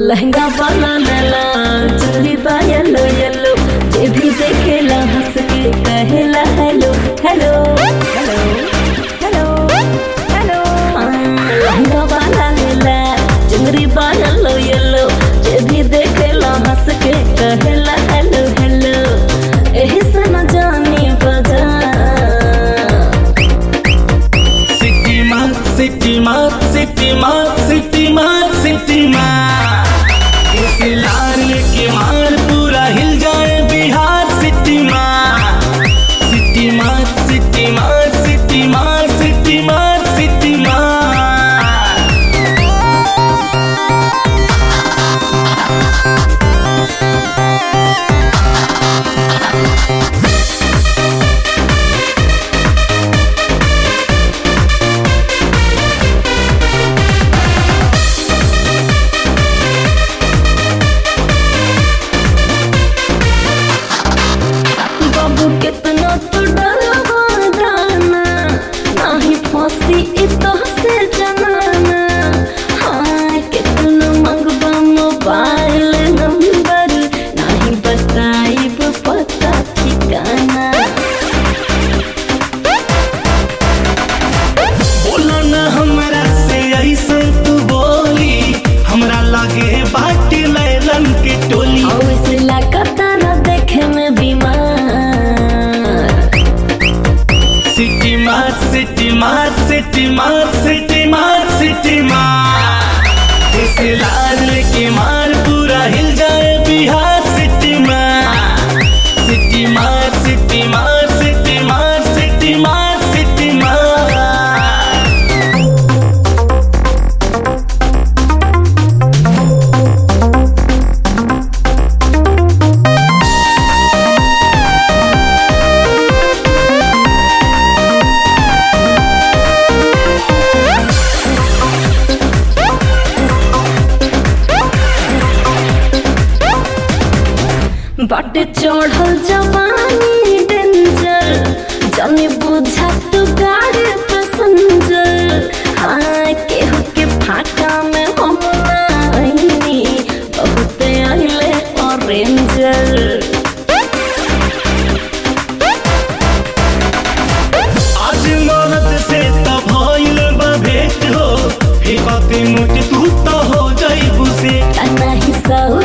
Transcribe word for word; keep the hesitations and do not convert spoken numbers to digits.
लहंगा वाला लला चुन्नी बा येलो येलो, जे भी देखेला हंस के कहेला hello hello hello hello hello. Lehenga वाला लला चुन्नी बा येलो येलो, जे भी देखेला हंस के कहेला हेलो हेलो। एही से न जानी बजा सिटी मार सिटी मार सिटी मार सिटी मार सिटी मार, इस लाल के मार पूरा हिल जाए बिहार। सिटी मार सिटी मार सिटी मार सिटी मार सिटी मार सिटी मार। कितना तो डरवा दाना नाही फांसी इतो से जनाना। हाँ कितना मंगवा मोबाइल नंबर, नाही बताइब पता ठिकाना। बोला ना हमरा से ऐसा तू बोली, हमरा लागे बाटी लैलन के टोली। और इसे लागता ना देखे में बीमार। सिटी मार सिटी मार सिटी मार सिटी मार सिटी मार, इस लाल की मार पूरा हिल जाए बिहार। सिटी मार सिटी मार सिटी मार सिटी मार सिटी मार सिटी मार। बाटे चढ़ल जवानी डेंजर, जाने बुझा तू गाड़ी पैसेंजर। हाँ केहू के फाका में हम आईनी, बहुत आइले ऑरेंजर। आज मौत से तब भइल बा भेंट हो, फेंकते मुठ तू तो हो जाइबू से। नहीं सह